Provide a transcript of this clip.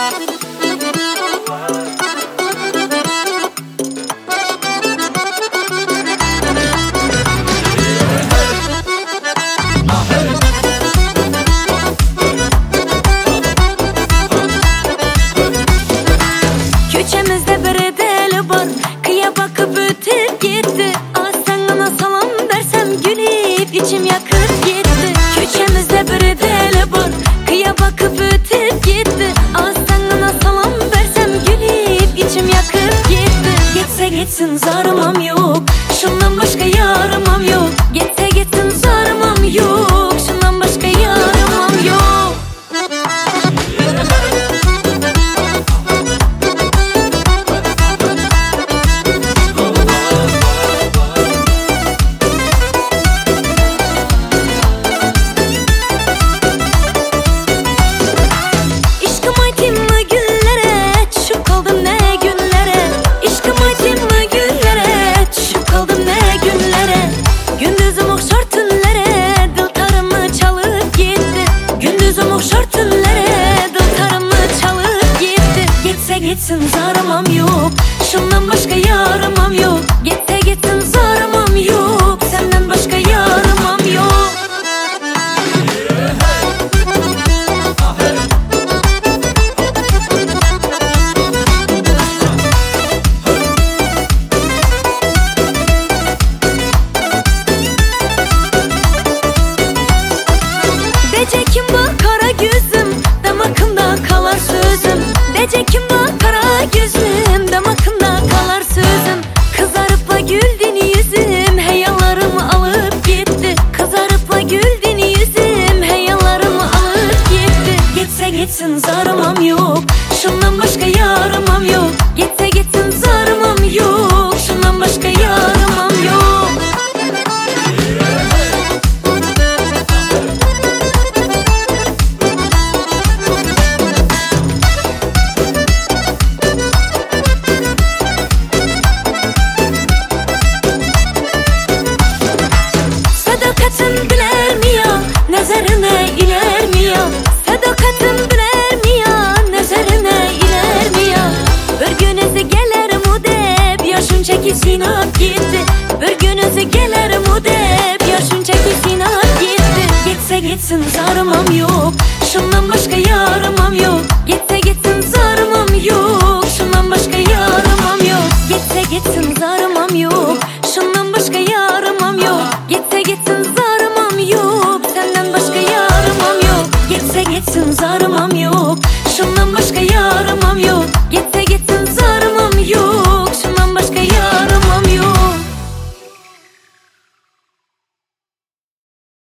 Köçemizde bir deli var, kıya bakıp ötüp gitti. Az sana salam versem gülüp içim yakıp gitti. Köçemizde bir deli var, kıya bakıp ötüp gitti. Az sana salam versem gülüp içim yakıp gitti. Gitse gitsin zarımam yok, şundan başka yarımam yok. Gitse gitsin zarımam yok, şundan başka yarımam yok. Gitsin zarımam yok, şundan başka yarımam yok. Gitse gitsin zarımam yok, senden başka yarımam yok. Dece kim bak kara gözüm, damakımda kalar sözüm. Dece kim bak gözüm, damakımda kalar sözüm. Kızarıp da güldün yüzüm, heyalarımı alıp gitti. Kızarıp da güldün yüzüm, heyalarımı alıp gitti. Gitse gitsin zarımam yok, şundan başka yarımam yok. Gitse gitsin zarımam yok, şundan başka yarımam yok. Sadakatin biler mi ya, nazarına iler mi ya? Sadakatin biler mi ya, nazarına iler mi ya? Bir günüzü gelir mu dep, yaşın çeki sinap gitti. Bir günüzü gelir mu dep, yaşın çeki sinap gitti. Gitse gitsin zarımam yok, şundan başka yarımam yok. Gitse gitsin zarımam yok, şundan başka yarımam yok. Gitse gitsin zarımam yok, şundan başka yarımam yok. Gitse gitsin zarımam yok, senden başka yarımam yok. Gitse gitsin zarımam yok, şundan başka yarımam yok.